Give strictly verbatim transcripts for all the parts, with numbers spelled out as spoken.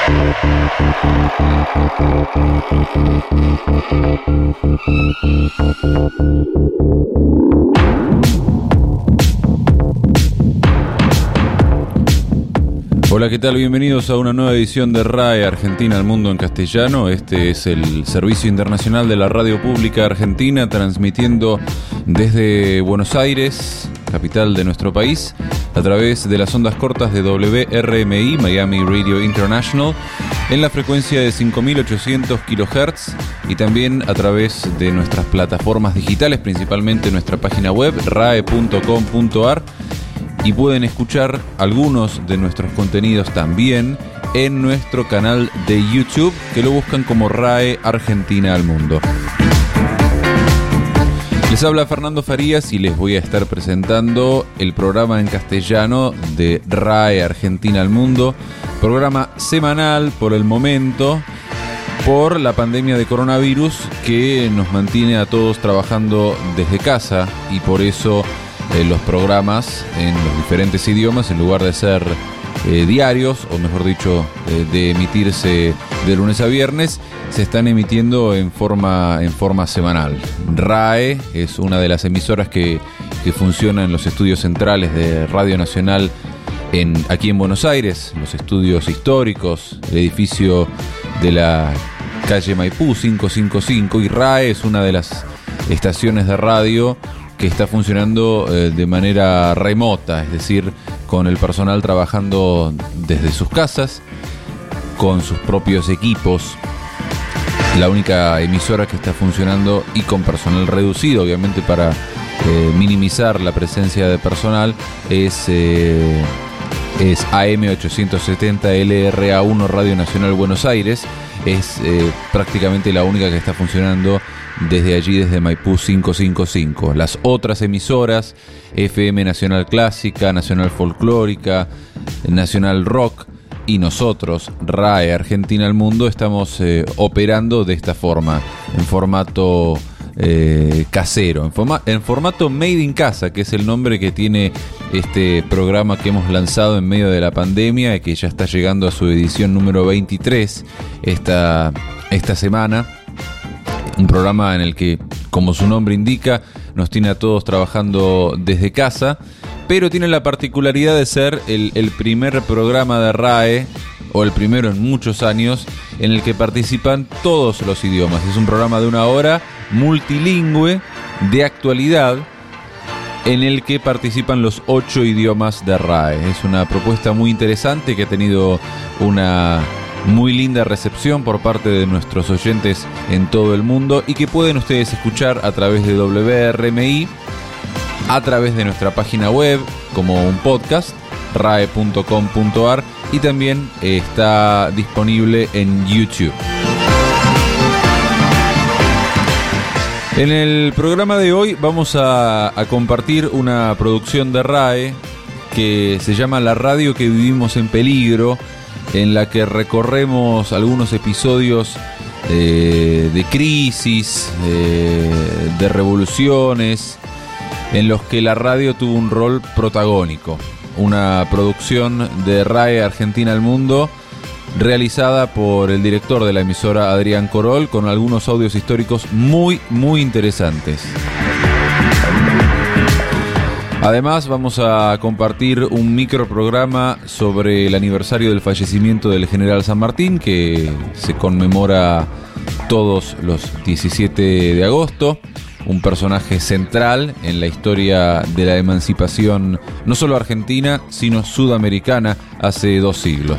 Hola, ¿qué tal? Bienvenidos a una nueva edición de R A E Argentina al Mundo en Castellano. Este es el Servicio Internacional de la Radio Pública Argentina, transmitiendo desde Buenos Aires, capital de nuestro país, a través de las ondas cortas de W R M I, Miami Radio International, en la frecuencia de cinco mil ochocientos kilohertz y también a través de nuestras plataformas digitales, principalmente nuestra página web, rae punto com punto ar. Y pueden escuchar algunos de nuestros contenidos también en nuestro canal de YouTube, que lo buscan como R A E Argentina al Mundo. Les habla Fernando Farías y les voy a estar presentando el programa en castellano de R A E Argentina al Mundo, programa semanal por el momento, por la pandemia de coronavirus que nos mantiene a todos trabajando desde casa, y por eso Eh, los programas en los diferentes idiomas, en lugar de ser eh, diarios, o mejor dicho, eh, de emitirse de lunes a viernes, se están emitiendo en forma, en forma semanal. R A E es una de las emisoras que, que funciona en los estudios centrales de Radio Nacional en, aquí en Buenos Aires, los estudios históricos, el edificio de la calle Maipú quinientos cincuenta y cinco, y R A E es una de las estaciones de radio que está funcionando eh, de manera remota, es decir, con el personal trabajando desde sus casas, con sus propios equipos. La única emisora que está funcionando y con personal reducido, obviamente para eh, minimizar la presencia de personal, es, eh, es A M ochocientos setenta L R A uno Radio Nacional Buenos Aires. Es eh, prácticamente la única que está funcionando desde allí, desde Maipú quinientos cincuenta y cinco. Las otras emisoras, F M Nacional Clásica, Nacional Folclórica, Nacional Rock y nosotros, R A E Argentina al Mundo, estamos eh, operando de esta forma, en formato eh, casero, en, forma, en formato Made in Casa, que es el nombre que tiene este programa que hemos lanzado en medio de la pandemia y que ya está llegando a su edición número veintitrés esta, esta semana. Un programa en el que, como su nombre indica, nos tiene a todos trabajando desde casa, pero tiene la particularidad de ser el, el primer programa de R A E, o el primero en muchos años, en el que participan todos los idiomas. Es un programa de una hora, multilingüe, de actualidad, en el que participan los ocho idiomas de R A E. Es una propuesta muy interesante que ha tenido una muy linda recepción por parte de nuestros oyentes en todo el mundo, y que pueden ustedes escuchar a través de W R M I, a través de nuestra página web como un podcast, rae punto com punto ar, y también está disponible en YouTube. En el programa de hoy vamos a, a compartir una producción de R A E que se llama La Radio que Vivimos en Peligro, en la que recorremos algunos episodios eh, de crisis, eh, de revoluciones, en los que la radio tuvo un rol protagónico. Una producción de R A E Argentina al Mundo, realizada por el director de la emisora, Adrián Corol, con algunos audios históricos muy, muy interesantes. Además, vamos a compartir un microprograma sobre el aniversario del fallecimiento del general San Martín, que se conmemora todos los diecisiete de agosto. Un personaje central en la historia de la emancipación, no solo argentina, sino sudamericana, hace dos siglos.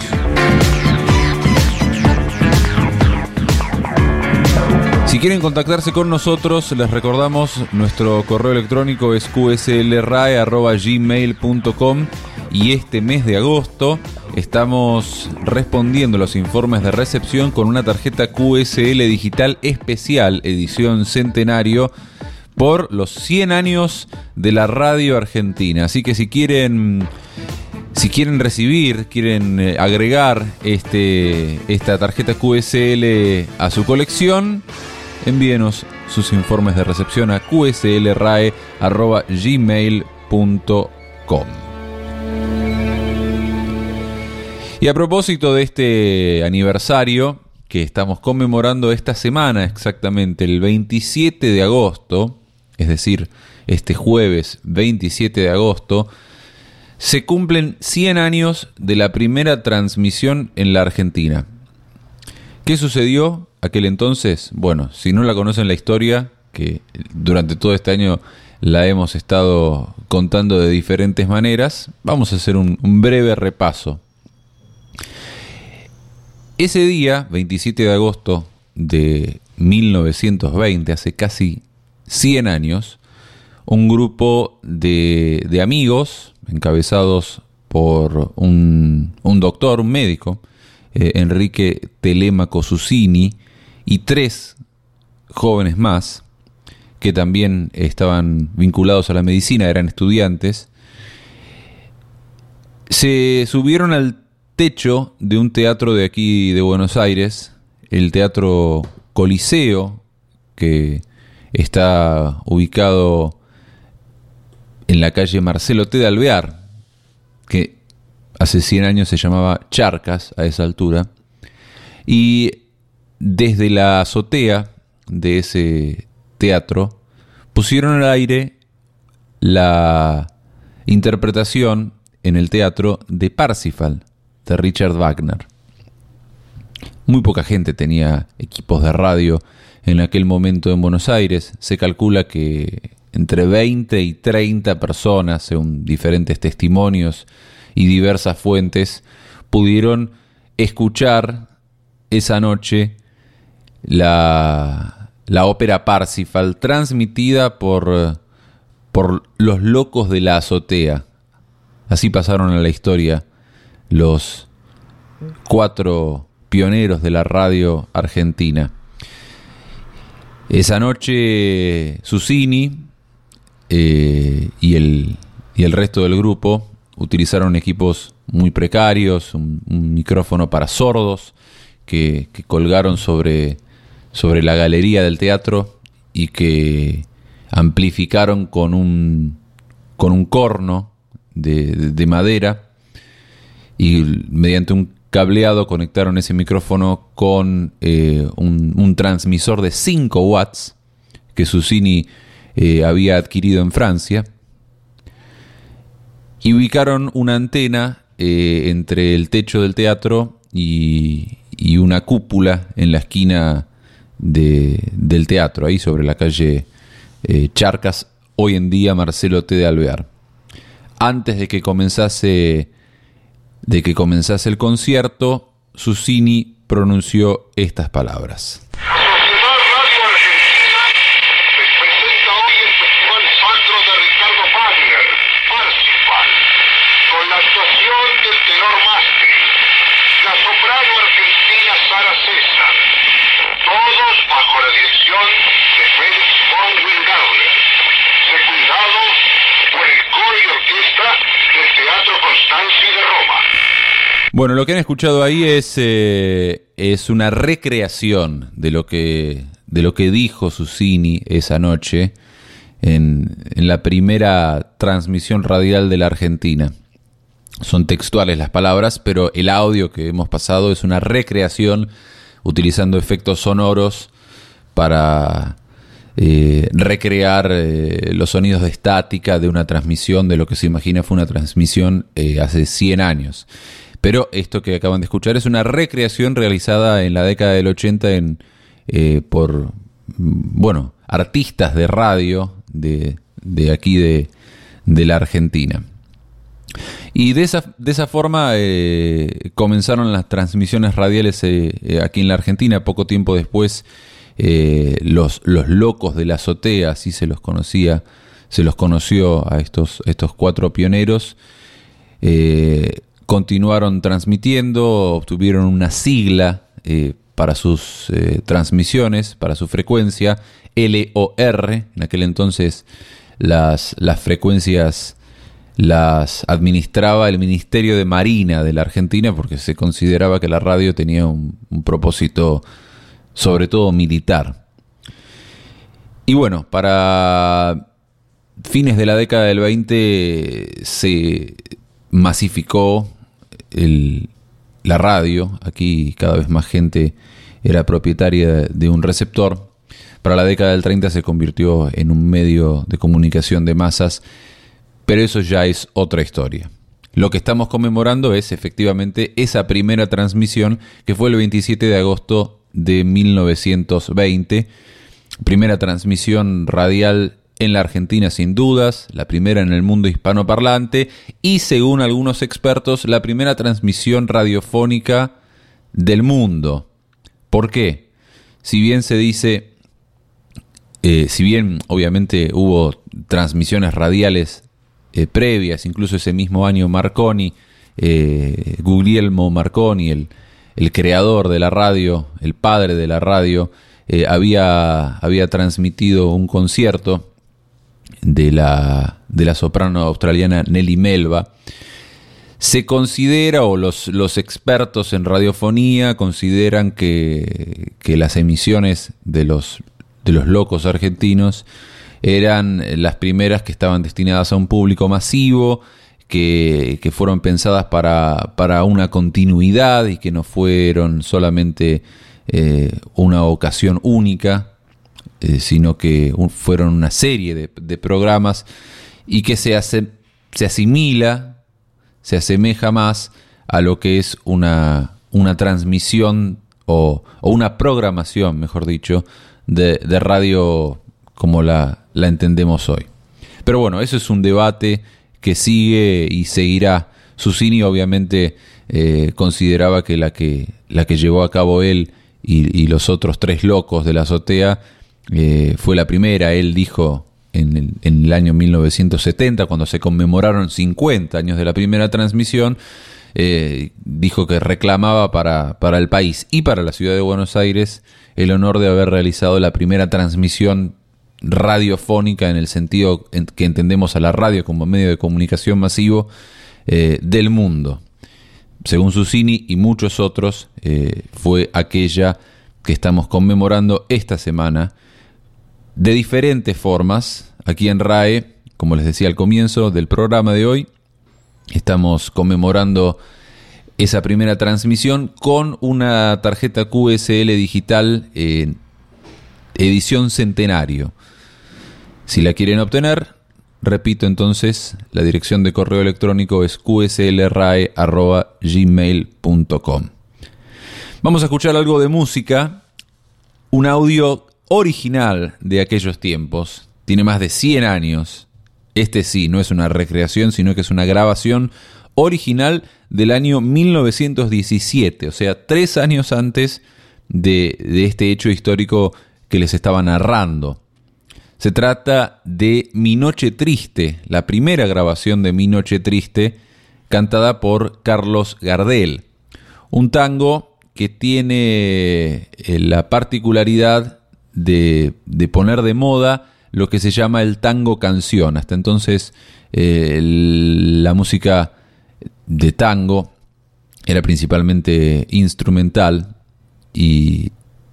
Si quieren contactarse con nosotros, les recordamos, nuestro correo electrónico es q s l r a e arroba gmail punto com, y este mes de agosto estamos respondiendo los informes de recepción con una tarjeta Q S L digital especial, edición centenario, por los cien años de la radio argentina. Así que si quieren... Si quieren recibir, quieren eh, agregar este, esta tarjeta Q S L a su colección, envíenos sus informes de recepción a q s l r a e arroba gmail punto com. Y a propósito de este aniversario que estamos conmemorando esta semana, exactamente el veintisiete de agosto, es decir, este jueves veintisiete de agosto, se cumplen cien años de la primera transmisión en la Argentina. ¿Qué sucedió aquel entonces? Bueno, si no la conocen la historia, que durante todo este año la hemos estado contando de diferentes maneras, vamos a hacer un, un breve repaso. Ese día, veintisiete de agosto de mil novecientos veinte, hace casi cien años, un grupo de, de amigos, encabezados por un, un doctor, un médico, eh, Enrique Telemaco Susini, y tres jóvenes más, que también estaban vinculados a la medicina, eran estudiantes, se subieron al techo de un teatro de aquí de Buenos Aires, el Teatro Coliseo, que está ubicado en la calle Marcelo T. de Alvear, que hace cien años se llamaba Charcas a esa altura, y desde la azotea de ese teatro pusieron al aire la interpretación en el teatro de Parsifal, de Richard Wagner. Muy poca gente tenía equipos de radio en aquel momento en Buenos Aires. Se calcula que entre veinte y treinta personas, según diferentes testimonios y diversas fuentes, pudieron escuchar esa noche la, la ópera Parsifal, transmitida por, por los locos de la azotea. Así pasaron a la historia los cuatro pioneros de la radio argentina. Esa noche Susini eh, y, el, y el resto del grupo utilizaron equipos muy precarios, un, un micrófono para sordos que, que colgaron sobre, sobre la galería del teatro y que amplificaron con un, con un corno de, de, de madera, y mediante un cableado conectaron ese micrófono con eh, un, un transmisor de cinco watts que Susini eh, había adquirido en Francia, y ubicaron una antena eh, entre el techo del teatro y, y una cúpula en la esquina de, del teatro, ahí sobre la calle eh, Charcas, hoy en día Marcelo T. de Alvear. Antes de que comenzase de que comenzase el concierto, Susini pronunció estas palabras. Sociedad Radio Argentina les presenta hoy el Festival Sacro de Ricardo Wagner, Parsifal, con la actuación del tenor Mastri, la soprano argentina Sara César, todos bajo la dirección de Felix von Wingardner, secundados por el coro y orquesta del Teatro Constanzi de Roma. Bueno, lo que han escuchado ahí es, eh, es una recreación de lo que, de lo que dijo Susini esa noche en, en la primera transmisión radial de la Argentina. Son textuales las palabras, pero el audio que hemos pasado es una recreación utilizando efectos sonoros para eh, recrear eh, los sonidos de estática de una transmisión, de lo que se imagina fue una transmisión eh, hace cien años. Pero esto que acaban de escuchar es una recreación realizada en la década del ochenta en, eh, por bueno, artistas de radio de, de aquí de, de la Argentina. Y de esa, de esa forma eh, comenzaron las transmisiones radiales eh, eh, aquí en la Argentina. Poco tiempo después, eh, los, los locos de la azotea, así se los conocía, se los conoció a estos, estos cuatro pioneros. Eh, continuaron transmitiendo, obtuvieron una sigla eh, para sus eh, transmisiones, para su frecuencia, L O R. En aquel entonces las, las frecuencias las administraba el Ministerio de Marina de la Argentina, porque se consideraba que la radio tenía un, un propósito sobre todo militar. Y bueno, para fines de la década del veinte se masificó el, la radio. Aquí cada vez más gente era propietaria de un receptor. Para la década del treinta se convirtió en un medio de comunicación de masas, pero eso ya es otra historia. Lo que estamos conmemorando es efectivamente esa primera transmisión que fue el veintisiete de agosto de mil novecientos veinte. Primera transmisión radial en la Argentina sin dudas, la primera en el mundo hispanoparlante y, según algunos expertos, la primera transmisión radiofónica del mundo. ¿Por qué? Si bien se dice, eh, si bien obviamente hubo transmisiones radiales eh, previas, incluso ese mismo año Marconi, eh, Guglielmo Marconi, el, el creador de la radio, el padre de la radio, eh, había, había transmitido un concierto de la, de la soprano australiana Nellie Melba. Se considera, o los, los expertos en radiofonía consideran que, que las emisiones de los, de los locos argentinos eran las primeras que estaban destinadas a un público masivo, que, que fueron pensadas para, para una continuidad y que no fueron solamente eh, una ocasión única, eh, sino que un, fueron una serie de, de programas y que se, hace, se asimila, se asemeja más a lo que es una, una transmisión o, o una programación, mejor dicho, de, de radio como la, la entendemos hoy. Pero bueno, eso es un debate que sigue y seguirá. Susini obviamente eh, consideraba que la, que la que llevó a cabo él y, y los otros tres locos de la azotea eh, fue la primera. Él dijo en el, en el año mil novecientos setenta, cuando se conmemoraron cincuenta años de la primera transmisión, eh, dijo que reclamaba para, para el país y para la ciudad de Buenos Aires el honor de haber realizado la primera transmisión radiofónica en el sentido en que entendemos a la radio como medio de comunicación masivo eh, del mundo. Según Susini y muchos otros, eh, fue aquella que estamos conmemorando esta semana de diferentes formas. Aquí en R A E, como les decía al comienzo del programa de hoy, estamos conmemorando esa primera transmisión con una tarjeta Q S L digital eh, edición centenario. Si la quieren obtener, repito entonces, la dirección de correo electrónico es q s l r a e arroba gmail punto com. Vamos a escuchar algo de música, un audio original de aquellos tiempos, tiene más de cien años. Este sí, no es una recreación, sino que es una grabación original del año mil novecientos diecisiete, o sea, tres años antes de, de este hecho histórico que les estaba narrando. Se trata de Mi Noche Triste, la primera grabación de Mi Noche Triste, cantada por Carlos Gardel. Un tango que tiene la particularidad de, de poner de moda lo que se llama el tango canción. Hasta entonces eh, la música de tango era principalmente instrumental, y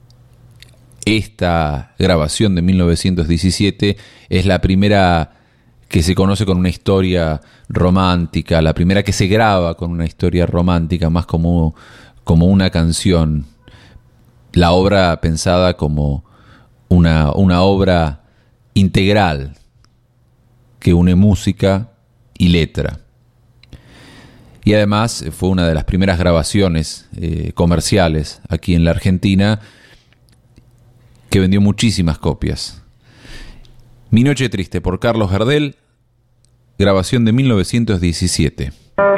esta grabación de mil novecientos diecisiete es la primera que se conoce con una historia romántica, la primera que se graba con una historia romántica, más como, como una canción. La obra pensada como una, una obra integral que une música y letra. Y además fue una de las primeras grabaciones eh, comerciales aquí en la Argentina, que vendió muchísimas copias. Mi Noche Triste por Carlos Gardel, grabación de mil novecientos diecisiete.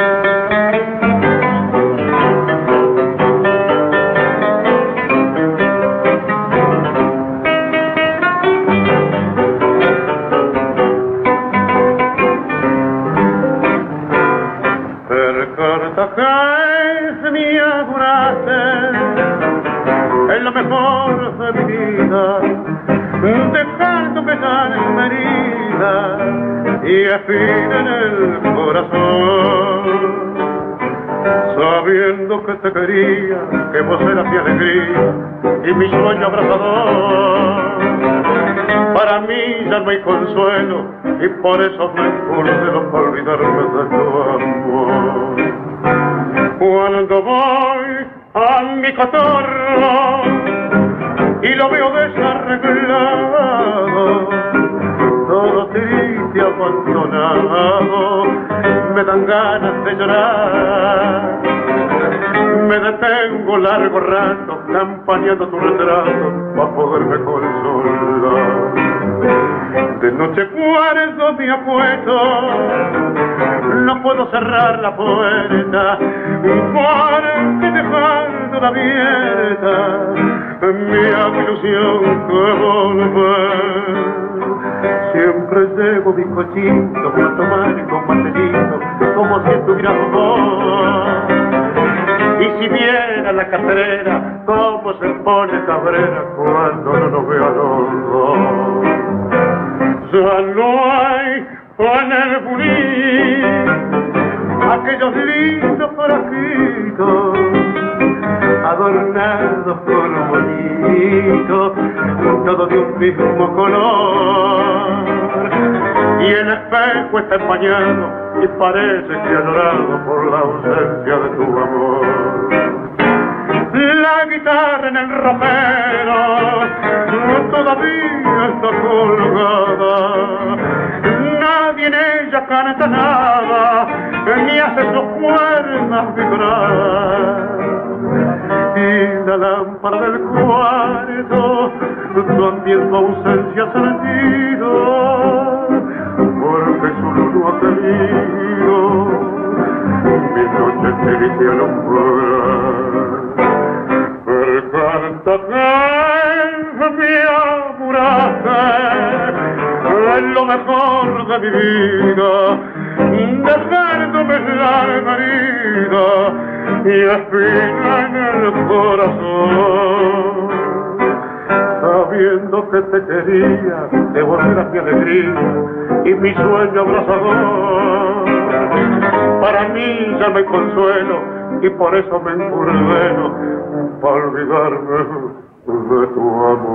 Es lo mejor de mi vida, dejar tu pesar en mi herida y afina en el corazón, sabiendo que te quería, que vos eras mi alegría y mi sueño abrazador. Para mí ya no hay consuelo y por eso me impulso para olvidarme de tu amor. Cuando voy a mi cotorro y lo veo desarreglado, todo triste, abandonado, me dan ganas de llorar. Me detengo largo rato campaneando tu retrato para poderme consolar. De noche cuando me acuesto, no puedo cerrar la puerta porque dejando abierta mi ilusión de volver. Siempre llevo mi cochito para tomar con matecito como si estuviera vos. Y si viera la cartera, cómo se pone cabrera cuando no nos veo a los dos. Ya no hay en el bulín aquellos lindos frasquitos adornados con bonitos, todos de un mismo color. Y el espejo está empañado y parece que ha llorado por la ausencia de tu amor. La guitarra en el ropero todavía está colgada, nadie en ella canta nada, ni hace sus cuerdas vibrar. Y la lámpara del cuarto también su ausencia ha sentido, porque su luz no ha querido mi noche triste alumbrar. El canto que me apuraste es lo mejor de mi vida, dejándome la herida y espina en el corazón. Sabiendo que te quería, devolverás mi alegría y mi sueño abrazador. Para mí ya no hay consuelo y por eso me encurdeno para olvidarme de tu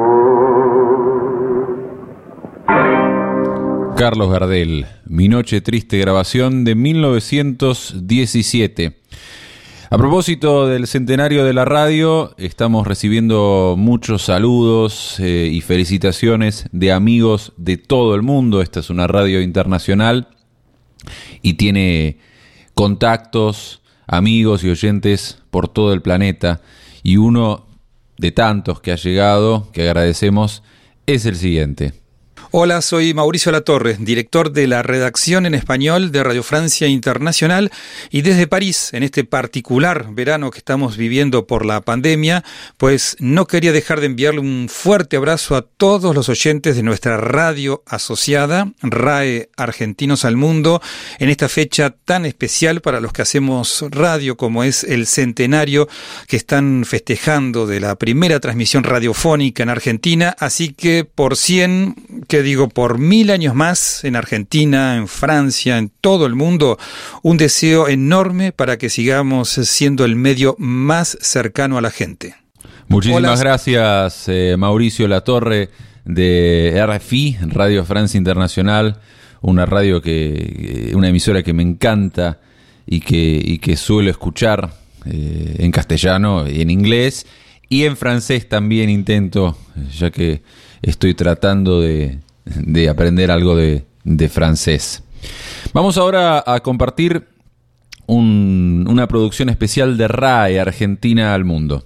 amor. Carlos Gardel, Mi Noche Triste, grabación de mil novecientos diecisiete. A propósito del centenario de la radio, estamos recibiendo muchos saludos eh, y felicitaciones de amigos de todo el mundo. Esta es una radio internacional y tiene contactos, amigos y oyentes por todo el planeta. Y uno de tantos que ha llegado, que agradecemos, es el siguiente. Hola, soy Mauricio Latorre, director de la redacción en español de Radio Francia Internacional, y desde París, en este particular verano que estamos viviendo por la pandemia, pues no quería dejar de enviarle un fuerte abrazo a todos los oyentes de nuestra radio asociada, RAE Argentinos al Mundo, en esta fecha tan especial para los que hacemos radio, como es el centenario que están festejando de la primera transmisión radiofónica en Argentina. Así que por cien, que digo, por mil años más en Argentina, en Francia, en todo el mundo, un deseo enorme para que sigamos siendo el medio más cercano a la gente. Muchísimas Hola. gracias, eh, Mauricio Latorre, de R F I, Radio Francia Internacional, una radio que, una emisora que me encanta y que, y que suelo escuchar eh, en castellano y en inglés, y en francés también intento, ya que estoy tratando de, de aprender algo de, de francés. Vamos ahora a compartir un, una producción especial de RAE Argentina al Mundo.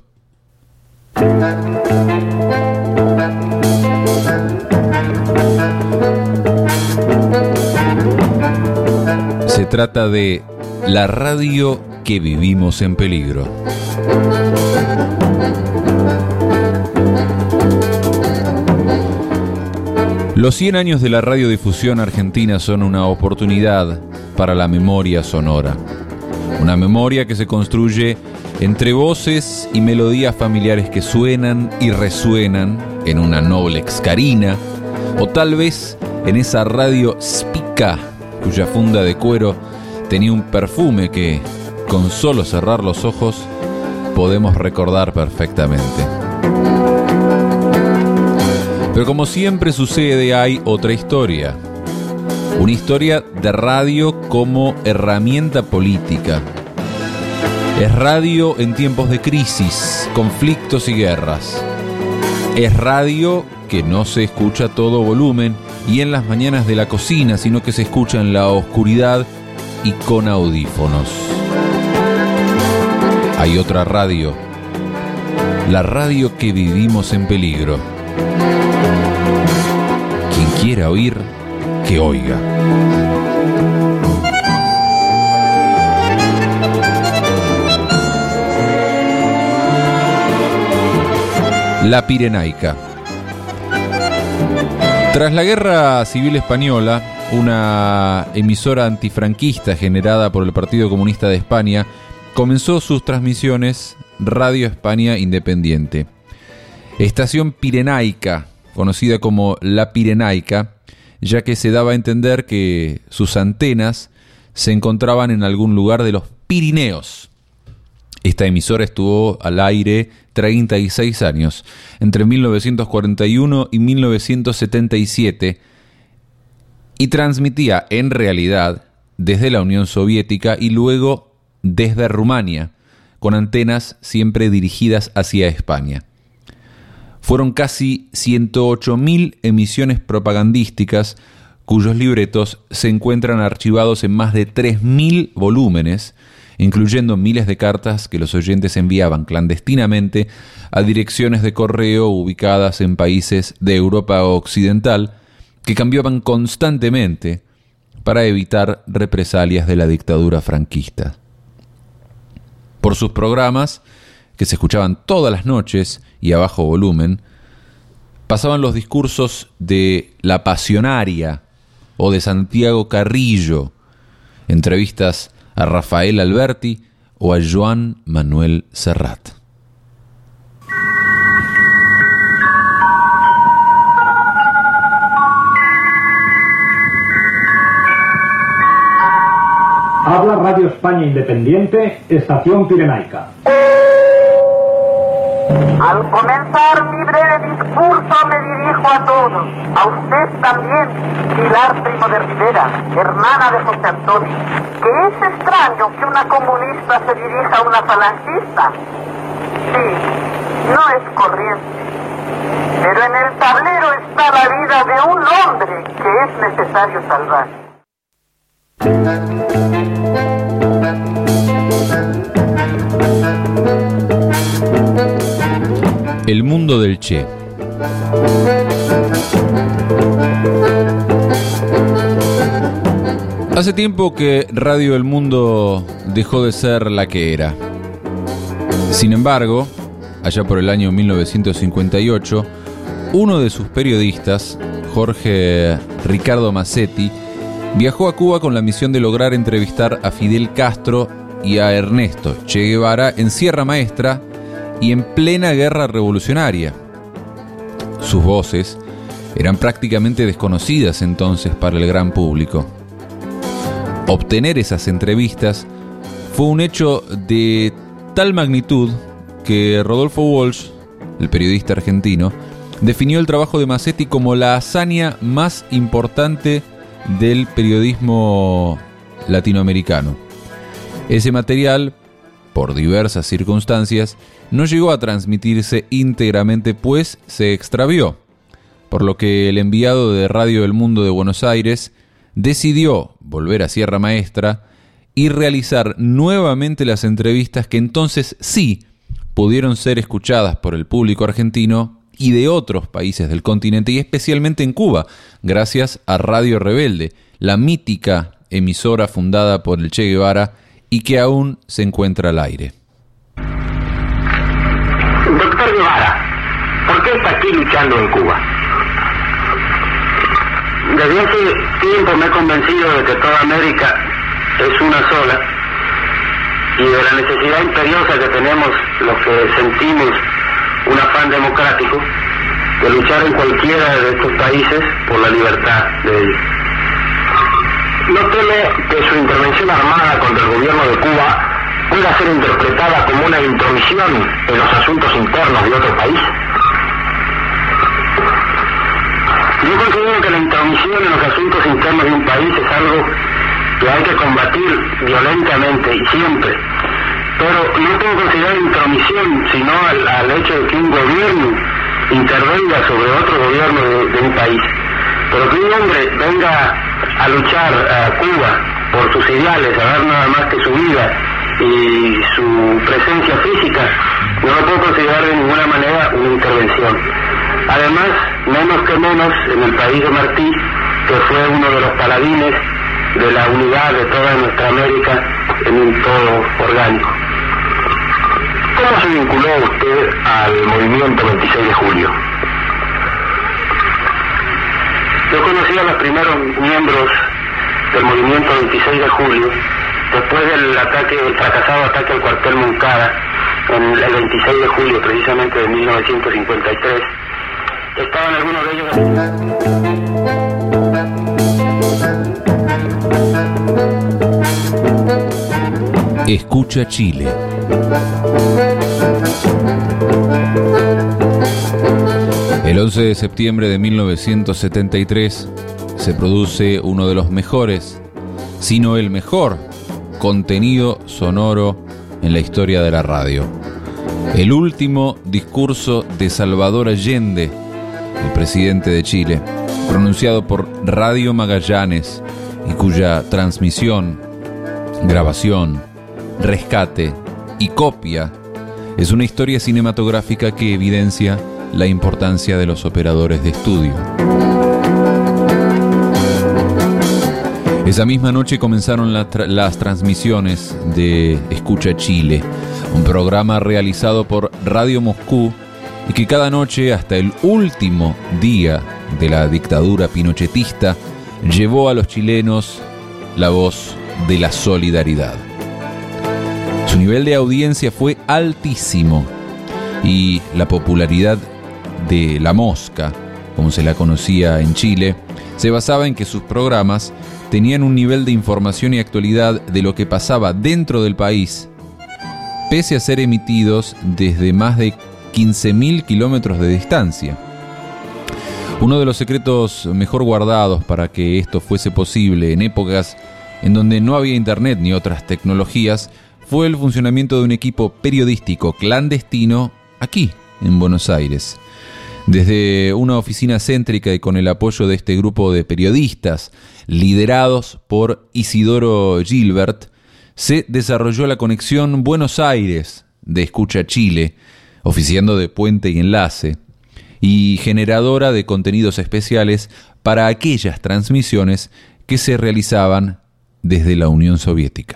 Se trata de La radio que vivimos en peligro. Los cien años de la radiodifusión argentina son una oportunidad para la memoria sonora. Una memoria que se construye entre voces y melodías familiares que suenan y resuenan en una Noblex Carina, o tal vez en esa radio Spica, cuya funda de cuero tenía un perfume que, con solo cerrar los ojos, podemos recordar perfectamente. Pero como siempre sucede, hay otra historia. Una historia de radio como herramienta política. Es radio en tiempos de crisis, conflictos y guerras. Es radio que no se escucha a todo volumen y en las mañanas de la cocina, sino que se escucha en la oscuridad y con audífonos. Hay otra radio, la radio que vivimos en peligro. Quien quiera oír, que oiga. La Pirenaica. Tras la Guerra Civil Española, una emisora antifranquista generada por el Partido Comunista de España comenzó sus transmisiones Radio España Independiente. Estación Pirenaica, conocida como La Pirenaica, ya que se daba a entender que sus antenas se encontraban en algún lugar de los Pirineos. Esta emisora estuvo al aire treinta y seis años, entre mil novecientos cuarenta y uno y mil novecientos setenta y siete, y transmitía en realidad desde la Unión Soviética y luego desde Rumania, con antenas siempre dirigidas hacia España. Fueron casi ciento ocho mil emisiones propagandísticas cuyos libretos se encuentran archivados en más de tres mil volúmenes, incluyendo miles de cartas que los oyentes enviaban clandestinamente a direcciones de correo ubicadas en países de Europa Occidental que cambiaban constantemente para evitar represalias de la dictadura franquista. Por sus programas, que se escuchaban todas las noches y a bajo volumen, pasaban los discursos de La Pasionaria o de Santiago Carrillo, entrevistas a Rafael Alberti o a Joan Manuel Serrat. Habla Radio España Independiente, Estación Pirenaica. Al comenzar mi breve discurso me dirijo a todos, a usted también, Pilar Primo de Rivera, hermana de José Antonio, que es extraño que una comunista se dirija a una falangista. Sí, no es corriente, pero en el tablero está la vida de un hombre que es necesario salvar. El mundo del Che. Hace tiempo que Radio El Mundo dejó de ser la que era. Sin embargo, allá por el año mil novecientos cincuenta y ocho, uno de sus periodistas, Jorge Ricardo Massetti, viajó a Cuba con la misión de lograr entrevistar a Fidel Castro y a Ernesto Che Guevara en Sierra Maestra y en plena guerra revolucionaria. Sus voces eran prácticamente desconocidas entonces para el gran público. Obtener esas entrevistas fue un hecho de tal magnitud que Rodolfo Walsh, el periodista argentino, definió el trabajo de Massetti como la hazaña más importante del periodismo latinoamericano. Ese material, por diversas circunstancias, no llegó a transmitirse íntegramente, pues se extravió, por lo que el enviado de Radio El Mundo de Buenos Aires decidió volver a Sierra Maestra y realizar nuevamente las entrevistas que entonces sí pudieron ser escuchadas por el público argentino y de otros países del continente, y especialmente en Cuba, gracias a Radio Rebelde, la mítica emisora fundada por el Che Guevara y que aún se encuentra al aire. Doctor Guevara, ¿por qué está aquí luchando en Cuba? Desde hace tiempo me he convencido de que toda América es una sola y de la necesidad imperiosa que tenemos los que sentimos un afán democrático de luchar en cualquiera de estos países por la libertad de ellos. No teme que su intervención armada contra el gobierno de Cuba pueda ser interpretada como una intromisión en los asuntos internos de otro país. Yo considero que la intromisión en los asuntos internos de un país es algo que hay que combatir violentamente y siempre, pero no puedo considerar intromisión, sino al, al hecho de que un gobierno intervenga sobre otro gobierno de, de un país. Pero que un hombre venga a luchar a Cuba por sus ideales, a dar nada más que su vida y su presencia física, no lo puedo considerar de ninguna manera una intervención. Además, menos que menos en el país de Martí, que fue uno de los paladines de la unidad de toda nuestra América en un todo orgánico. ¿Cómo se vinculó usted al movimiento veintiséis de julio? Yo conocí a los primeros miembros del movimiento veintiséis de julio después del ataque, el fracasado ataque al cuartel Moncada en el veintiséis de julio precisamente de mil novecientos cincuenta y tres. Estaban algunos de ellos. Escucha Chile. El once de septiembre de mil novecientos setenta y tres se produce uno de los mejores, si no el mejor, contenido sonoro en la historia de la radio. El último discurso de Salvador Allende, el presidente de Chile, pronunciado por Radio Magallanes y cuya transmisión, grabación, rescate y copia es una historia cinematográfica que evidencia la importancia de los operadores de estudio. Esa misma noche comenzaron la tra- las transmisiones de Escucha Chile, un programa realizado por Radio Moscú y que cada noche hasta el último día de la dictadura pinochetista llevó a los chilenos la voz de la solidaridad. Su nivel de audiencia fue altísimo y la popularidad de La Mosca, como se la conocía en Chile, se basaba en que sus programas tenían un nivel de información y actualidad de lo que pasaba dentro del país, pese a ser emitidos desde más de quince mil kilómetros de distancia. Uno de los secretos mejor guardados para que esto fuese posible en épocas en donde no había internet ni otras tecnologías fue el funcionamiento de un equipo periodístico clandestino aquí, en Buenos Aires. Desde una oficina céntrica y con el apoyo de este grupo de periodistas, liderados por Isidoro Gilbert, se desarrolló la conexión Buenos Aires de Escucha Chile, oficiando de puente y enlace, y generadora de contenidos especiales para aquellas transmisiones que se realizaban desde la Unión Soviética.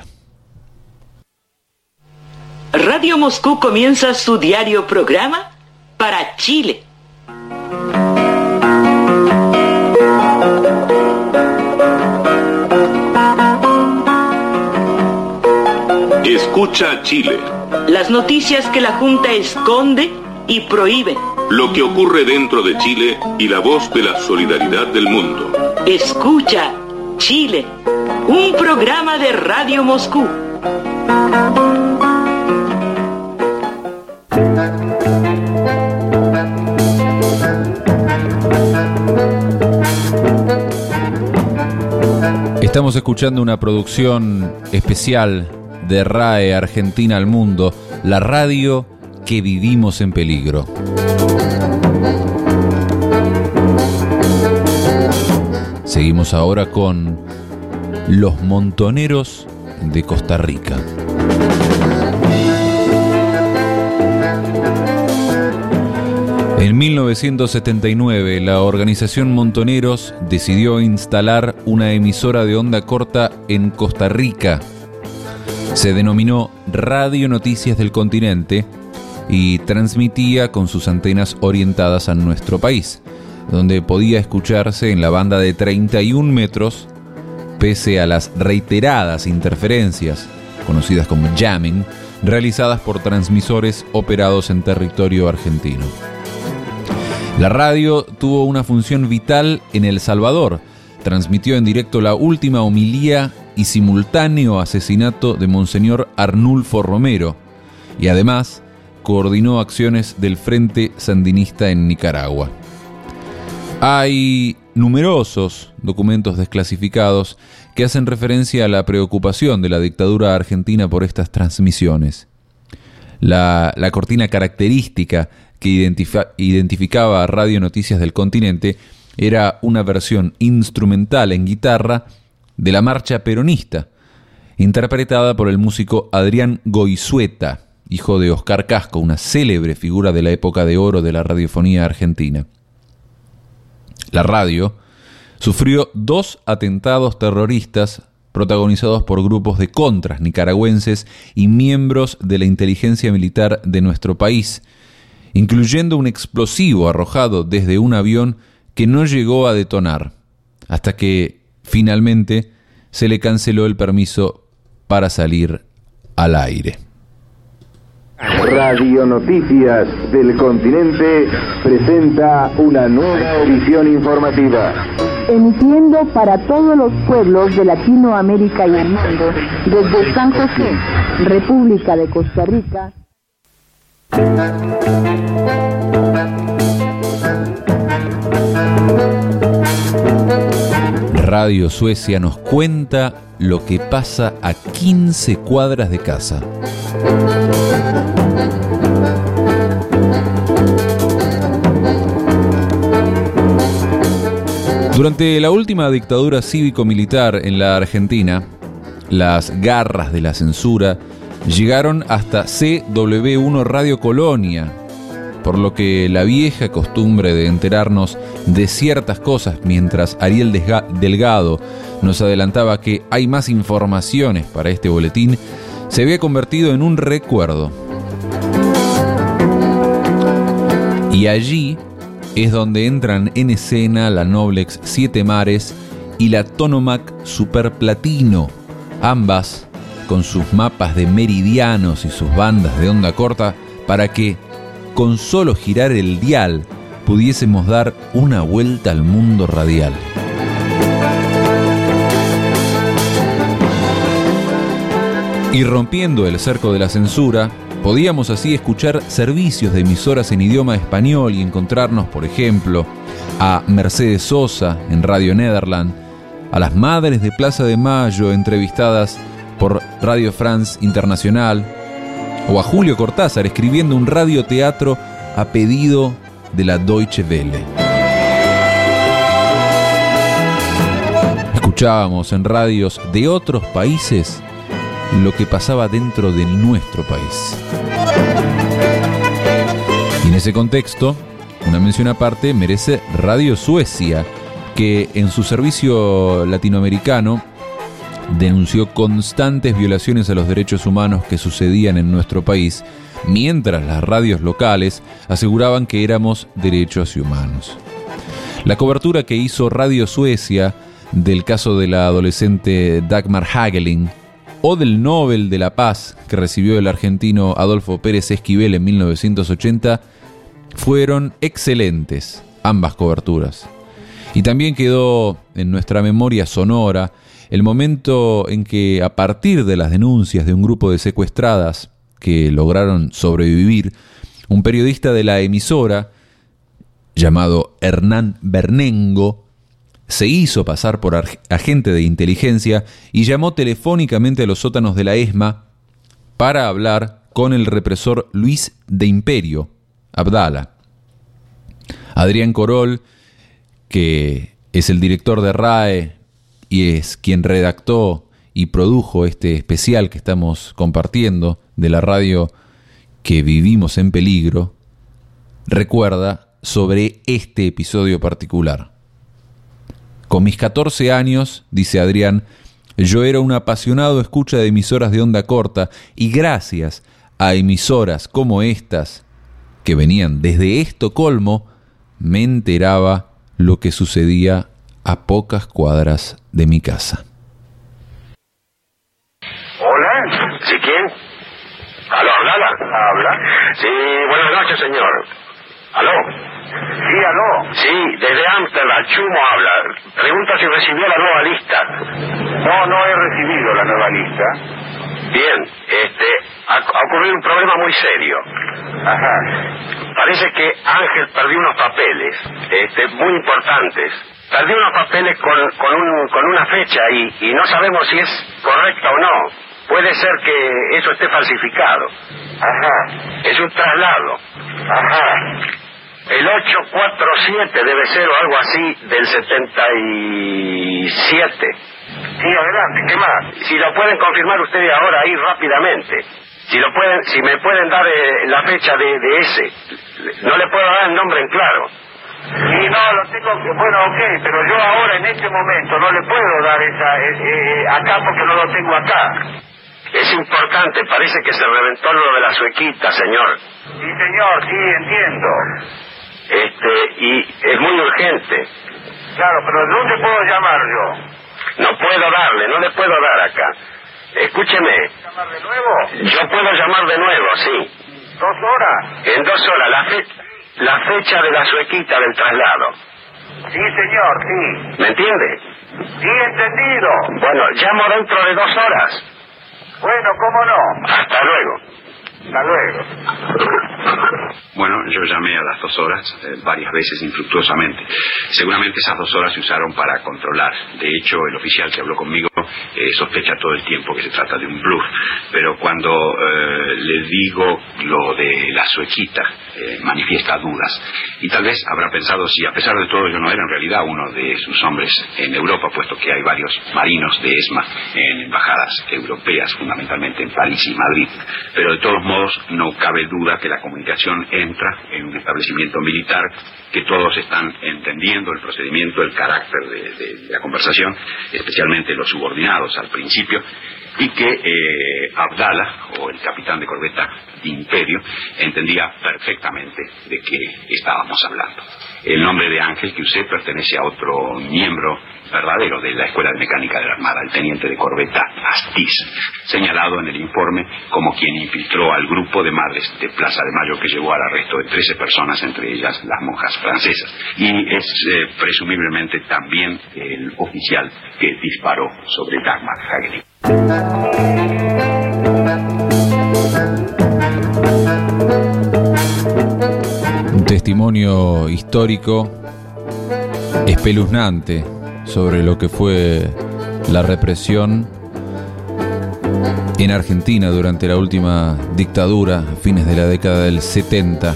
Radio Moscú comienza su diario programa para Chile. Escucha Chile. Las noticias que la Junta esconde y prohíbe. Lo que ocurre dentro de Chile y la voz de la solidaridad del mundo. Escucha Chile, un programa de Radio Moscú. Estamos escuchando una producción especial de R A E Argentina al Mundo, la radio que vivimos en peligro. Seguimos ahora con Los Montoneros de Costa Rica. En mil novecientos setenta y nueve, la organización Montoneros decidió instalar una emisora de onda corta en Costa Rica. Se denominó Radio Noticias del Continente y transmitía con sus antenas orientadas a nuestro país, donde podía escucharse en la banda de treinta y un metros, pese a las reiteradas interferencias, conocidas como jamming, realizadas por transmisores operados en territorio argentino. La radio tuvo una función vital en El Salvador. Transmitió en directo la última homilía y simultáneo asesinato de Monseñor Arnulfo Romero, y además coordinó acciones del Frente Sandinista en Nicaragua. Hay numerosos documentos desclasificados que hacen referencia a la preocupación de la dictadura argentina por estas transmisiones. La, la cortina característica que identifi- identificaba a Radio Noticias del Continente era una versión instrumental en guitarra de la marcha peronista, interpretada por el músico Adrián Goizueta, hijo de Oscar Casco, una célebre figura de la época de oro de la radiofonía argentina. La radio sufrió dos atentados terroristas protagonizados por grupos de contras nicaragüenses y miembros de la inteligencia militar de nuestro país, incluyendo un explosivo arrojado desde un avión que no llegó a detonar, hasta que finalmente se le canceló el permiso para salir al aire. Radio Noticias del Continente presenta una nueva edición informativa. Emitiendo para todos los pueblos de Latinoamérica y el mundo, desde San José, República de Costa Rica. Radio Suecia nos cuenta lo que pasa a quince cuadras de casa. Durante la última dictadura cívico-militar en la Argentina, las garras de la censura llegaron hasta C W uno Radio Colonia, por lo que la vieja costumbre de enterarnos de ciertas cosas mientras Ariel Delgado nos adelantaba que hay más informaciones para este boletín, se había convertido en un recuerdo. Y allí es donde entran en escena la Noblex Siete Mares y la Tonomac Super Platino, ambas con sus mapas de meridianos y sus bandas de onda corta para que, con solo girar el dial, pudiésemos dar una vuelta al mundo radial. Y rompiendo el cerco de la censura, podíamos así escuchar servicios de emisoras en idioma español y encontrarnos, por ejemplo, a Mercedes Sosa en Radio Nederland, a las madres de Plaza de Mayo entrevistadas por Radio France Internacional, o a Julio Cortázar escribiendo un radioteatro a pedido de la Deutsche Welle. Escuchábamos en radios de otros países lo que pasaba dentro de nuestro país. Y en ese contexto, una mención aparte merece Radio Suecia, que en su servicio latinoamericano denunció constantes violaciones a los derechos humanos que sucedían en nuestro país, mientras las radios locales aseguraban que éramos derechos humanos. La cobertura que hizo Radio Suecia del caso de la adolescente Dagmar Hagelin o del Nobel de la Paz que recibió el argentino Adolfo Pérez Esquivel en mil novecientos ochenta fueron excelentes, ambas coberturas. Y también quedó en nuestra memoria sonora el momento en que, a partir de las denuncias de un grupo de secuestradas que lograron sobrevivir, un periodista de la emisora, llamado Hernán Bernengo, se hizo pasar por agente de inteligencia y llamó telefónicamente a los sótanos de la ESMA para hablar con el represor Luis de Imperio, Abdala. Adrián Corol, que es el director de R A E y es quien redactó y produjo este especial que estamos compartiendo de la radio que vivimos en peligro, recuerda sobre este episodio particular. Con mis catorce años, dice Adrián, yo era un apasionado escucha de emisoras de onda corta y gracias a emisoras como estas, que venían desde Estocolmo, me enteraba lo que sucedía a pocas cuadras de mi casa. Hola, ¿sí quién? ¿Aló, hablaba? ¿Habla? Sí, buenas noches, señor. ¿Aló? Sí, aló. Sí, desde Amsterdam, Chumo habla. Pregunta si recibió la nueva lista. No, no he recibido la nueva lista. Bien, este, ha, ha ocurrido un problema muy serio. Ajá. Parece que Ángel perdió unos papeles, este, muy importantes. Perdió unos papeles con, con, un, con una fecha y, y no sabemos si es correcta o no. puede ser que eso esté falsificado. Ajá. Es un traslado. Ajá. El ocho cuatro siete debe ser o algo así del setenta y siete. Sí, adelante, ¿qué más? Si lo pueden confirmar ustedes ahora ahí rápidamente. Si lo pueden, si me pueden dar eh, la fecha de, de ese. No le puedo dar el nombre en claro. Sí, no, lo tengo que... Bueno, ok, pero yo ahora en este momento no le puedo dar esa... Eh, eh, acá porque no lo tengo acá. Es importante, parece que se reventó lo de la suequita, señor. Sí, señor, sí, entiendo. Este, y es muy urgente. Claro, pero ¿dónde puedo llamar yo? No puedo darle, no le puedo dar acá. Escúcheme. ¿Llamar de nuevo? Yo puedo llamar de nuevo, sí. ¿Dos horas? En dos horas, la, fe la fecha de la suequita del traslado. Sí, señor, sí. ¿Me entiende? Sí, entendido. Bueno, llamo dentro de dos horas. Bueno, ¿cómo no? Hasta luego. Hasta luego. Bueno, yo llamé a las dos horas, eh, varias veces infructuosamente. Seguramente esas dos horas se usaron para controlar. De hecho, el oficial que habló conmigo eh, sospecha todo el tiempo que se trata de un bluff. Pero cuando eh, le digo lo de la suequita, eh, manifiesta dudas. Y tal vez habrá pensado si a pesar de todo yo no era en realidad uno de sus hombres en Europa, puesto que hay varios marinos de ESMA en embajadas europeas, fundamentalmente en París y Madrid. Pero de todos modos no cabe duda que la comunicación entra en un establecimiento militar, que todos están entendiendo el procedimiento, el carácter de, de, de la conversación, especialmente los subordinados al principio, y que eh, Abdala, o el capitán de corbeta de Imperio, entendía perfectamente de qué estábamos hablando. El nombre de Ángel que usé pertenece a otro miembro verdadero de la Escuela de Mecánica de la Armada, el teniente de corbeta Astiz, señalado en el informe como quien infiltró al grupo de madres de Plaza de Mayo que llevó al arresto de trece personas, entre ellas las monjas francesas. Y es eh, presumiblemente también el oficial que disparó sobre Dagmar Hagelin. Un testimonio histórico espeluznante sobre lo que fue la represión en Argentina durante la última dictadura a fines de la década del setenta.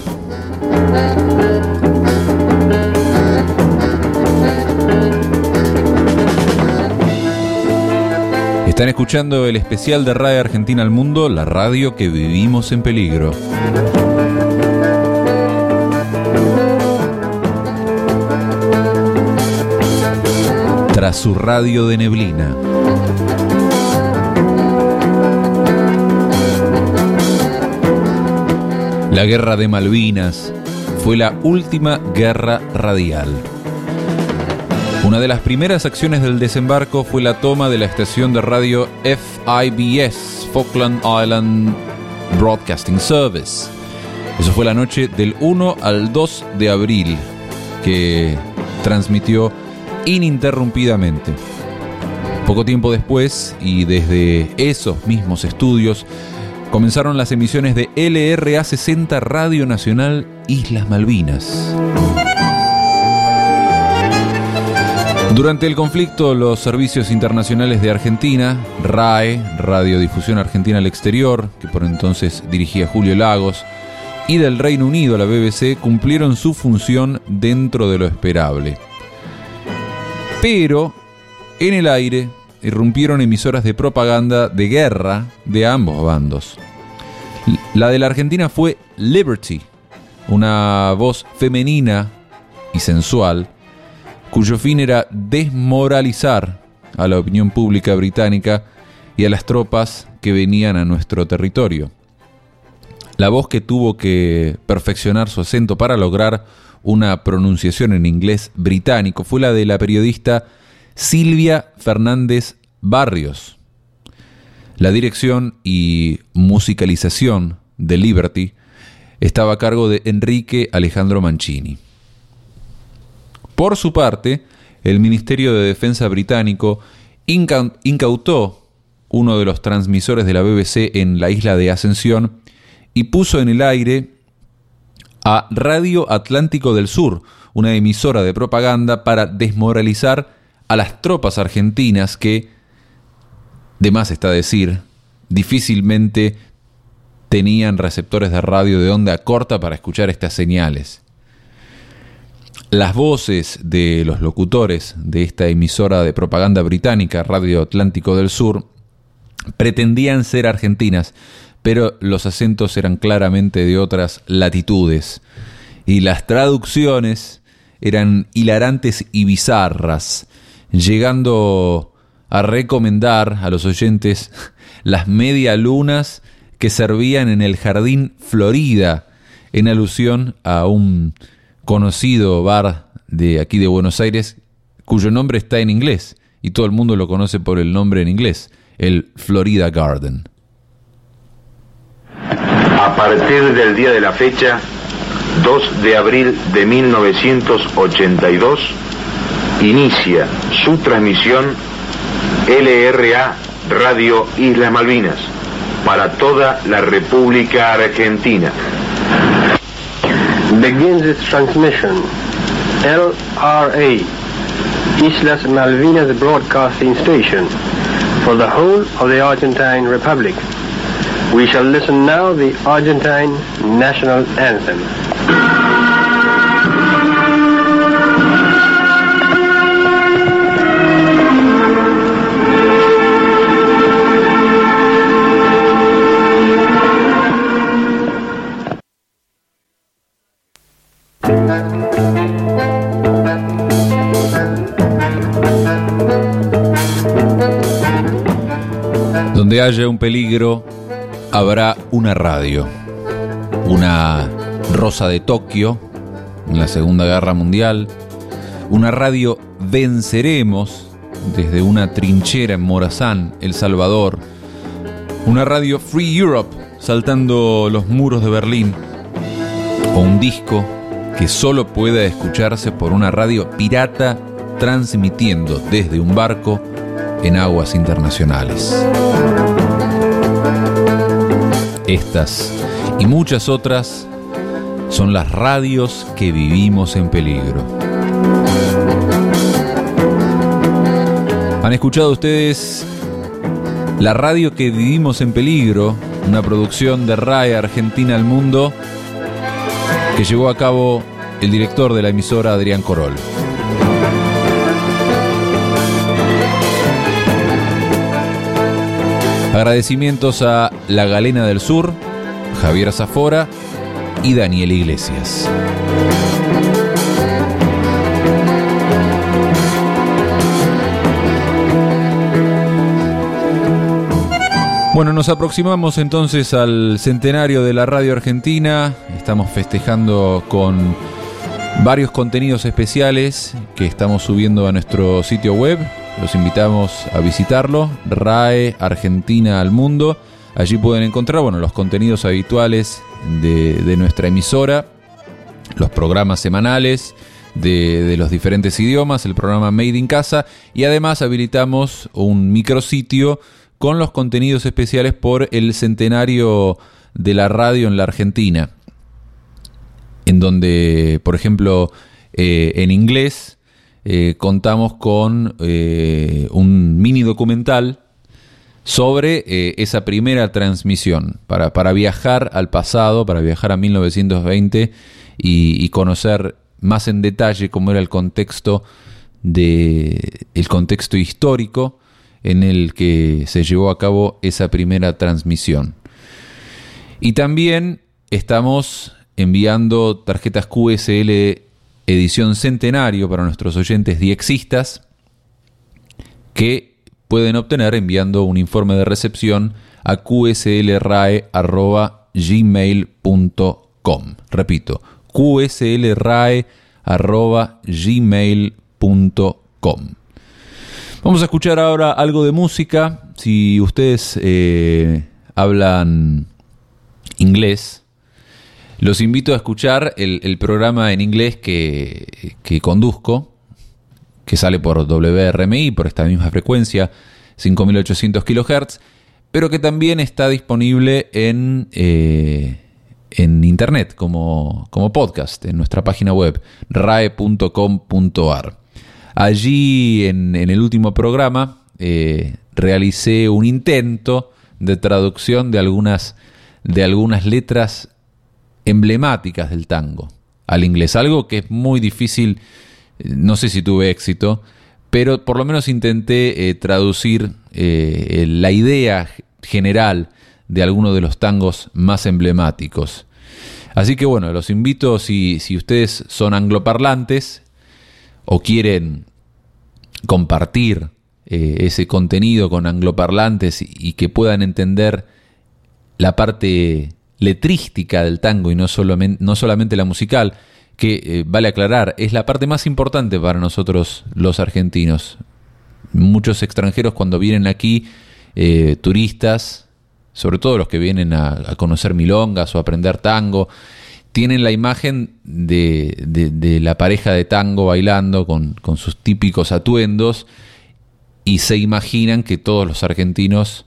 Están escuchando el especial de Radio Argentina al Mundo, la radio que vivimos en peligro. Tras su radio de neblina. La guerra de Malvinas fue la última guerra radial. Una de las primeras acciones del desembarco fue la toma de la estación de radio F I B S, Falkland Island Broadcasting Service. Eso fue la noche del uno al dos de abril, que transmitió ininterrumpidamente. Poco tiempo después, y desde esos mismos estudios, comenzaron las emisiones de L R A sesenta Radio Nacional Islas Malvinas. Durante el conflicto, los servicios internacionales de Argentina, R A E, Radiodifusión Argentina al Exterior, que por entonces dirigía Julio Lagos, y del Reino Unido, la B B C, cumplieron su función dentro de lo esperable. Pero en el aire irrumpieron emisoras de propaganda de guerra de ambos bandos. La de la Argentina fue Liberty, una voz femenina y sensual, cuyo fin era desmoralizar a la opinión pública británica y a las tropas que venían a nuestro territorio. La voz que tuvo que perfeccionar su acento para lograr una pronunciación en inglés británico fue la de la periodista Silvia Fernández Barrios. La dirección y musicalización de Liberty estaba a cargo de Enrique Alejandro Mancini. Por su parte, el Ministerio de Defensa británico inca- incautó uno de los transmisores de la B B C en la isla de Ascensión y puso en el aire a Radio Atlántico del Sur, una emisora de propaganda para desmoralizar a las tropas argentinas que, de más está decir, difícilmente tenían receptores de radio de onda corta para escuchar estas señales. Las voces de los locutores de esta emisora de propaganda británica, Radio Atlántico del Sur, pretendían ser argentinas, pero los acentos eran claramente de otras latitudes. Y las traducciones eran hilarantes y bizarras, llegando a recomendar a los oyentes las medialunas que servían en el Jardín Florida, en alusión a un conocido bar de aquí de Buenos Aires, cuyo nombre está en inglés, y todo el mundo lo conoce por el nombre en inglés, el Florida Garden. A partir del día de la fecha, dos de abril de mil novecientos ochenta y dos, inicia su transmisión L R A Radio Islas Malvinas para toda la República Argentina. Begins its transmission. L R A Islas Malvinas Broadcasting Station for the whole of the Argentine Republic. We shall listen now the Argentine National Anthem. Donde haya un peligro, habrá una radio. Una Rosa de Tokio en la Segunda Guerra Mundial. Una radio Venceremos desde una trinchera en Morazán, El Salvador. Una radio Free Europe saltando los muros de Berlín. O un disco que solo pueda escucharse por una radio pirata transmitiendo desde un barco en aguas internacionales. Estas y muchas otras son las radios que vivimos en peligro. ¿Han escuchado ustedes la radio que vivimos en peligro? Una producción de R A E Argentina al Mundo que llevó a cabo el director de la emisora, Adrián Corol. Agradecimientos a La Galena del Sur, Javier Zafora y Daniel Iglesias. Bueno, nos aproximamos entonces al centenario de la radio argentina. Estamos festejando con varios contenidos especiales que estamos subiendo a nuestro sitio web. Los invitamos a visitarlo, R A E Argentina al Mundo. Allí pueden encontrar, bueno, los contenidos habituales de, de nuestra emisora, los programas semanales de, de los diferentes idiomas, el programa Made in Casa, y además habilitamos un micrositio con los contenidos especiales por el centenario de la radio en la Argentina, en donde, por ejemplo, eh, en inglés eh, contamos con eh, un mini documental sobre eh, esa primera transmisión, para, para viajar al pasado, para viajar a mil novecientos veinte y, y conocer más en detalle cómo era el contexto de, el contexto histórico en el que se llevó a cabo esa primera transmisión. Y también estamos enviando tarjetas Q S L edición centenario para nuestros oyentes diexistas, que pueden obtener enviando un informe de recepción a q s l rae arroba gmail punto com. Repito, q s l rae arroba gmail punto com. Vamos a escuchar ahora algo de música. Si ustedes eh, hablan inglés, los invito a escuchar el, el programa en inglés que, que conduzco, que sale por W R M I, por esta misma frecuencia, cinco mil ochocientos kilohertz, pero que también está disponible en, eh, en internet como, como podcast, en nuestra página web, rae punto com punto a r. Allí, en, en el último programa, eh, realicé un intento de traducción de algunas, de algunas letras emblemáticas del tango al inglés, algo que es muy difícil. No sé si tuve éxito, pero por lo menos intenté eh, traducir eh, la idea general de algunos de los tangos más emblemáticos. Así que bueno, los invito, si, si ustedes son angloparlantes o quieren compartir eh, ese contenido con angloparlantes y, y que puedan entender la parte letrística del tango y no solamente, no solamente la musical, que eh, vale aclarar, es la parte más importante para nosotros los argentinos. Muchos extranjeros cuando vienen aquí, eh, turistas, sobre todo los que vienen a, a conocer milongas o a aprender tango, tienen la imagen de, de, de la pareja de tango bailando con, con sus típicos atuendos y se imaginan que todos los argentinos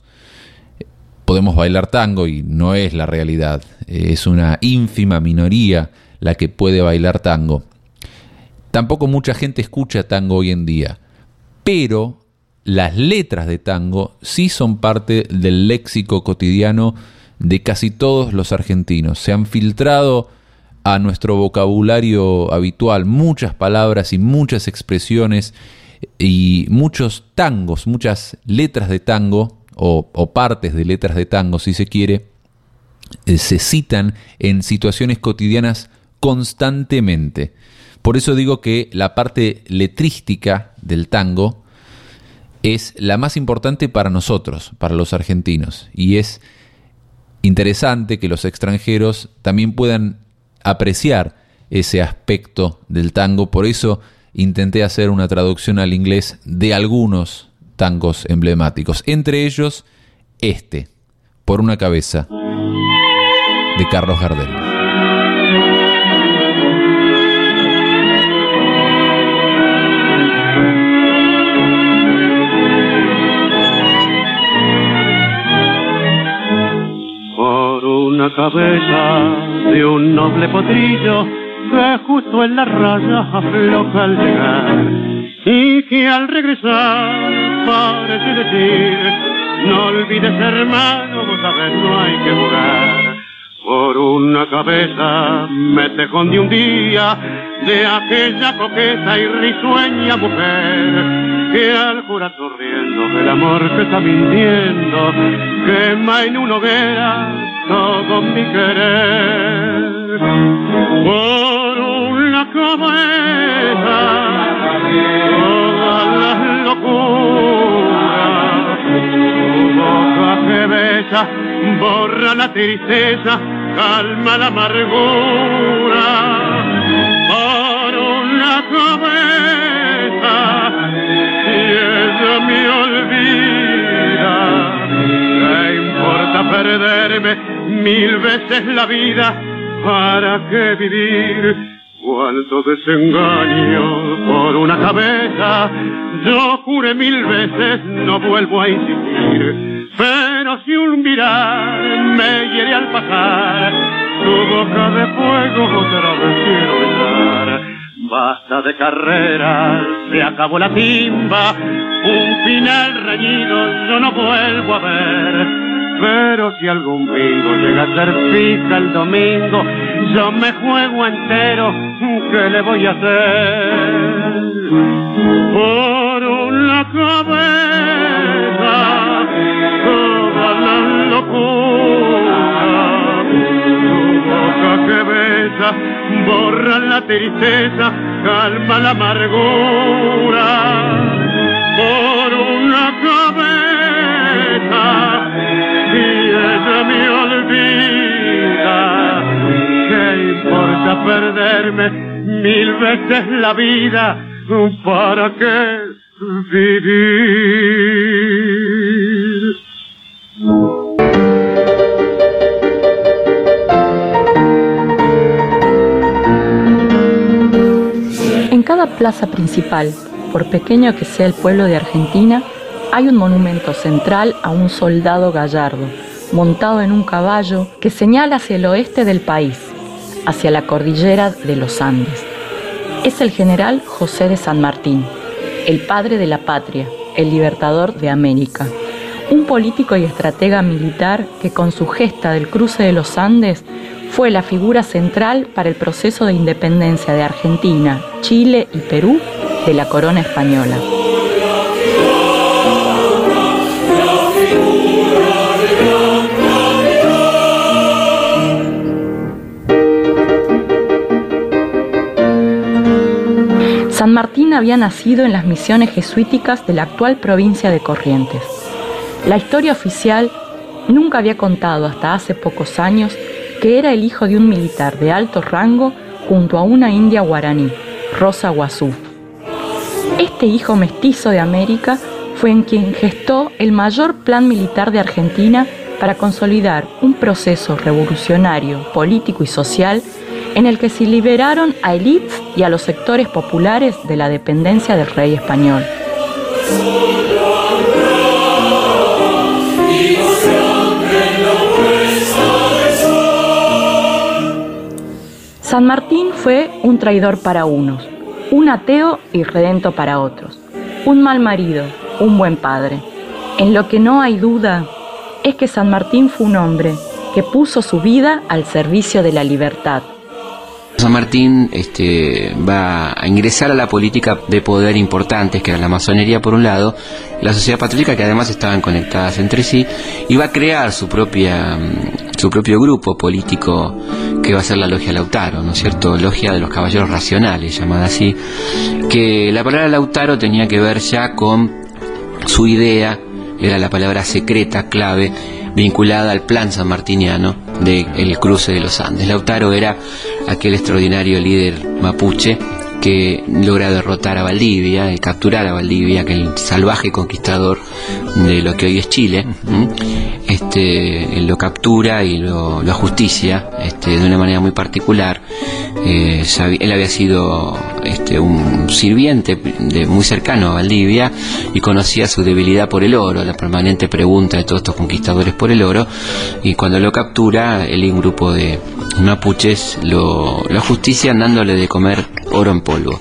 podemos bailar tango, y no es la realidad. Es una ínfima minoría la que puede bailar tango. Tampoco mucha gente escucha tango hoy en día, pero las letras de tango sí son parte del léxico cotidiano de casi todos los argentinos. Se han filtrado a nuestro vocabulario habitual muchas palabras y muchas expresiones y muchos tangos, muchas letras de tango o, o partes de letras de tango, si se quiere, eh, se citan en situaciones cotidianas constantemente. Por eso digo que la parte letrística del tango es la más importante para nosotros, para los argentinos, y es interesante que los extranjeros también puedan apreciar ese aspecto del tango. Por eso intenté hacer una traducción al inglés de algunos tangos emblemáticos, entre ellos este, Por una cabeza, de Carlos Gardel. Una cabeza de un noble potrillo que justo en la raya afloja al llegar y que al regresar parece decir: no olvides, hermano, vos sabés, no hay que jugar. Por una cabeza me te escondí un día de aquella coqueta y risueña mujer que al jurar sonriendo que el amor que está mintiendo quema en una hoguera todo mi querer. Por una cabeza todas las locuras, tu boca que besa borra la tristeza, calma la amargura. Por una cabeza si ella me olvida, ¿qué importa perderme mil veces la vida? ¿Para qué vivir? Cuánto desengaño por una cabeza. Yo juré mil veces, no vuelvo a insistir, pero si un mirar me hiere al pasar, tu boca de fuego otra vez quiero besar. Basta de carreras, se acabó la timba, un final reñido yo no vuelvo a ver. Pero si algún bingo llega a ser fija el domingo, yo me juego entero, ¿qué le voy a hacer? Por una cabeza toda la locura, tu boca que besa borra la tristeza, calma la amargura. Por una cabeza si ella me olvida, ¿qué importa perderme mil veces la vida? ¿Para qué vivir? En cada plaza principal, por pequeño que sea el pueblo de Argentina, hay un monumento central a un soldado gallardo, montado en un caballo que señala hacia el oeste del país, hacia la cordillera de los Andes. Es el general José de San Martín, el padre de la patria, el libertador de América. un político y estratega militar que con su gesta del cruce de los Andes fue la figura central para el proceso de independencia de Argentina, Chile y Perú de la corona española. San Martín había nacido en las misiones jesuíticas de la actual provincia de Corrientes. La historia oficial nunca había contado hasta hace pocos años que era el hijo de un militar de alto rango junto a una india guaraní, Rosa Guazú. Este hijo mestizo de América fue en quien gestó el mayor plan militar de Argentina para consolidar un proceso revolucionario, político y social en el que se liberaron a élites y a los sectores populares de la dependencia del rey español. San Martín fue un traidor para unos, un ateo y redento para otros, un mal marido, un buen padre. En lo que no hay duda es que San Martín fue un hombre que puso su vida al servicio de la libertad. San Martín este, va a ingresar a la política de poder importantes, que era la masonería por un lado, la sociedad católica, que además estaban conectadas entre sí, y va a crear su propia su propio grupo político, que va a ser la Logia Lautaro, ¿no es cierto? Logia de los Caballeros Racionales, llamada así, que la palabra Lautaro tenía que ver ya con su idea, era la palabra secreta, clave, vinculada al plan sanmartiniano del cruce de los Andes. Lautaro era aquel extraordinario líder mapuche que logra derrotar a Valdivia y capturar a Valdivia, aquel salvaje conquistador de lo que hoy es Chile. ¿Mm? Este, él lo captura y lo, lo ajusticia este, de una manera muy particular. Eh, él había sido este, un sirviente de, muy cercano a Valdivia y conocía su debilidad por el oro, la permanente pregunta de todos estos conquistadores por el oro, y cuando lo captura, él y un grupo de mapuches lo, lo ajustician dándole de comer oro en polvo.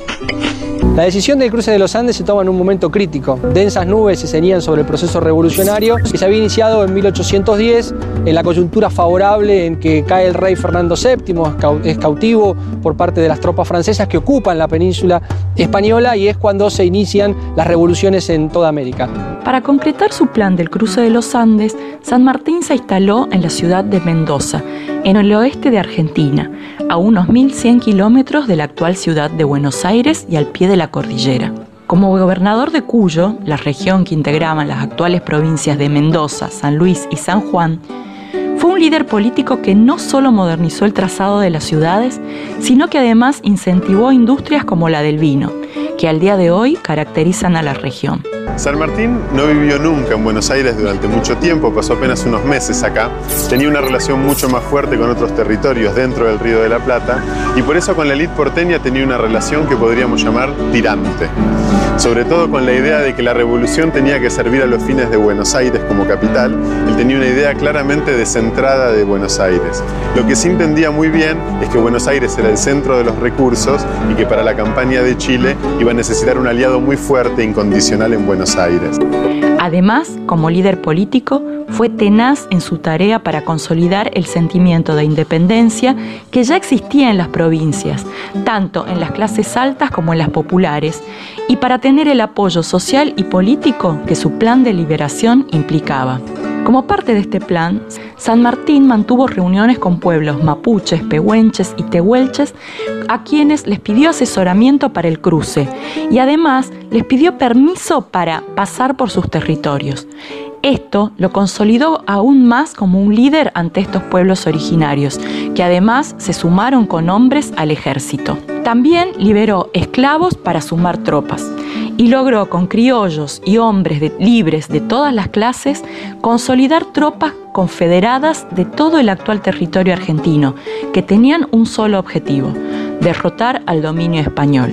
La decisión del cruce de los Andes se toma en un momento crítico. Densas nubes se ceñían sobre el proceso revolucionario que se había iniciado en mil ochocientos diez, en la coyuntura favorable en que cae el rey Fernando séptimo, es cautivo por parte de las tropas francesas que ocupan la península española, y es cuando se inician las revoluciones en toda América. Para concretar su plan del cruce de los Andes, San Martín se instaló en la ciudad de Mendoza, en el oeste de Argentina, a unos mil cien kilómetros de la actual ciudad de Buenos Aires y al pie de la cordillera. Como gobernador de Cuyo, la región que integraban las actuales provincias de Mendoza, San Luis y San Juan, fue un líder político que no solo modernizó el trazado de las ciudades, sino que además incentivó industrias como la del vino, que al día de hoy caracterizan a la región. San Martín no vivió nunca en Buenos Aires durante mucho tiempo, pasó apenas unos meses acá. Tenía una relación mucho más fuerte con otros territorios dentro del Río de la Plata, y por eso con la élite porteña tenía una relación que podríamos llamar tirante. Sobre todo con la idea de que la revolución tenía que servir a los fines de Buenos Aires como capital. Él tenía una idea claramente descentrada de Buenos Aires. Lo que sí entendía muy bien es que Buenos Aires era el centro de los recursos y que para la campaña de Chile iba a necesitar un aliado muy fuerte e incondicional en Buenos Aires. Además, como líder político, fue tenaz en su tarea para consolidar el sentimiento de independencia que ya existía en las provincias, tanto en las clases altas como en las populares, y para tener el apoyo social y político que su plan de liberación implicaba. Como parte de este plan, San Martín mantuvo reuniones con pueblos mapuches, pehuenches y tehuelches, a quienes les pidió asesoramiento para el cruce y además les pidió permiso para pasar por sus territorios. Esto lo consolidó aún más como un líder ante estos pueblos originarios, que además se sumaron con hombres al ejército. También liberó esclavos para sumar tropas y logró con criollos y hombres de, libres de todas las clases consolidar tropas confederadas de todo el actual territorio argentino, que tenían un solo objetivo: derrotar al dominio español.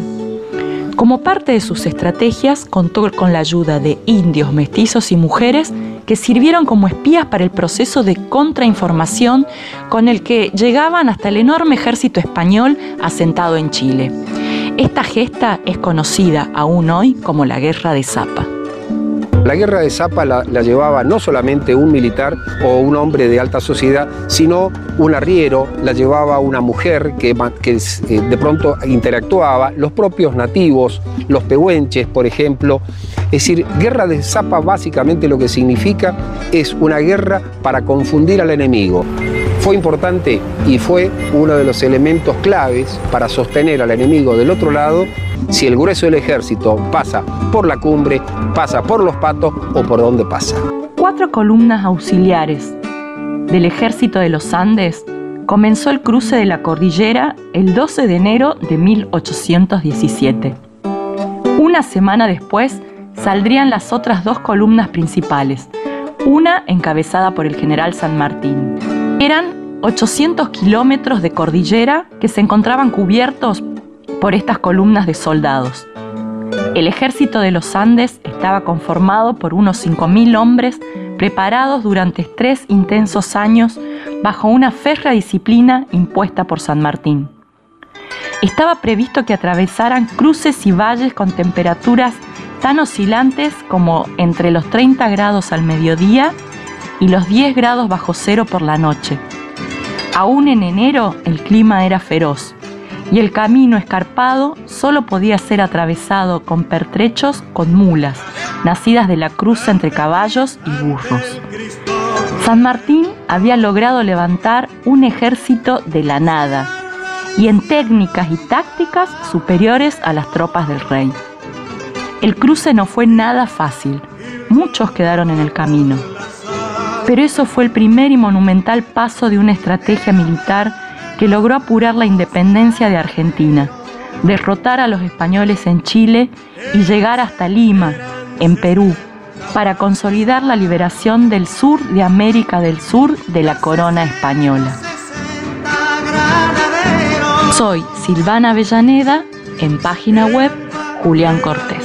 Como parte de sus estrategias, contó con la ayuda de indios, mestizos y mujeres que sirvieron como espías para el proceso de contrainformación con el que llegaban hasta el enorme ejército español asentado en Chile. Esta gesta es conocida aún hoy como la Guerra de Zapa. La guerra de Zapa la, la llevaba no solamente un militar o un hombre de alta sociedad, sino un arriero, la llevaba una mujer que, que eh, de pronto interactuaba, los propios nativos, los pehuenches, por ejemplo. Es decir, guerra de Zapa básicamente lo que significa es una guerra para confundir al enemigo. Fue importante y fue uno de los elementos claves para sostener al enemigo del otro lado. Si el grueso del ejército pasa por la cumbre, pasa por los patos o por donde pasa. Cuatro columnas auxiliares del ejército de los Andes comenzó el cruce de la cordillera el doce de enero de mil ochocientos diecisiete. Una semana después saldrían las otras dos columnas principales, una encabezada por el general San Martín. Eran ochocientos kilómetros de cordillera que se encontraban cubiertos por estas columnas de soldados. El ejército de los Andes estaba conformado por unos cinco mil hombres preparados durante tres intensos años bajo una férrea disciplina impuesta por San Martín. Estaba previsto que atravesaran cruces y valles con temperaturas tan oscilantes como entre los treinta grados al mediodía y los diez grados bajo cero por la noche. Aún en enero el clima era feroz y el camino escarpado solo podía ser atravesado con pertrechos con mulas, nacidas de la cruza entre caballos y burros. San Martín había logrado levantar un ejército de la nada y en técnicas y tácticas superiores a las tropas del rey. El cruce no fue nada fácil, muchos quedaron en el camino. Pero eso fue el primer y monumental paso de una estrategia militar que logró apurar la independencia de Argentina, derrotar a los españoles en Chile y llegar hasta Lima, en Perú, para consolidar la liberación del sur de América del Sur de la corona española. Soy Silvana Avellaneda, en página web Julián Cortés.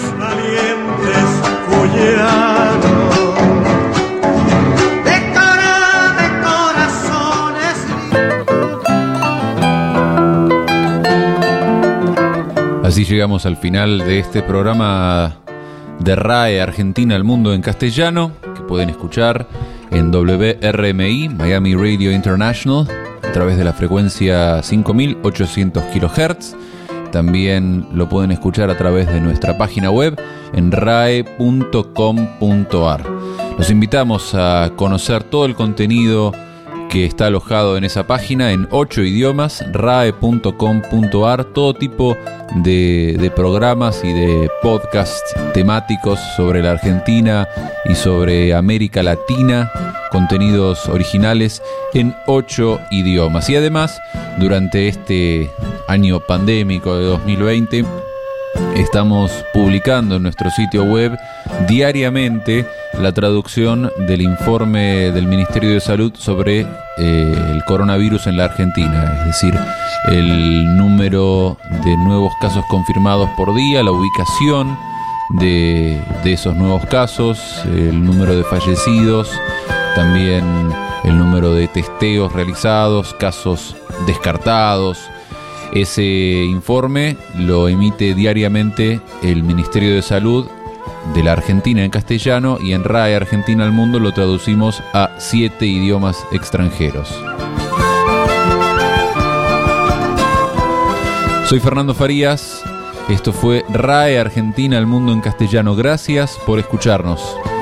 Así llegamos al final de este programa de R A E Argentina al Mundo en castellano, que pueden escuchar en W R M I, Miami Radio International, a través de la frecuencia cinco mil ochocientos kilohertz. También lo pueden escuchar a través de nuestra página web en rae punto com punto ar. Los invitamos a conocer todo el contenido que está alojado en esa página en ocho idiomas, rae punto com punto ar, todo tipo de, de programas y de podcasts temáticos sobre la Argentina y sobre América Latina, contenidos originales en ocho idiomas. Y además, durante este año pandémico de dos mil veinte, estamos publicando en nuestro sitio web diariamente la traducción del informe del Ministerio de Salud sobre eh, el coronavirus en la Argentina, es decir, el número de nuevos casos confirmados por día, la ubicación de, de esos nuevos casos, el número de fallecidos, también el número de testeos realizados, casos descartados. Ese informe lo emite diariamente el Ministerio de Salud de la Argentina en castellano, y en R A E Argentina al Mundo lo traducimos a siete idiomas extranjeros. Soy Fernando Farías, esto fue R A E Argentina al Mundo en castellano. Gracias por escucharnos.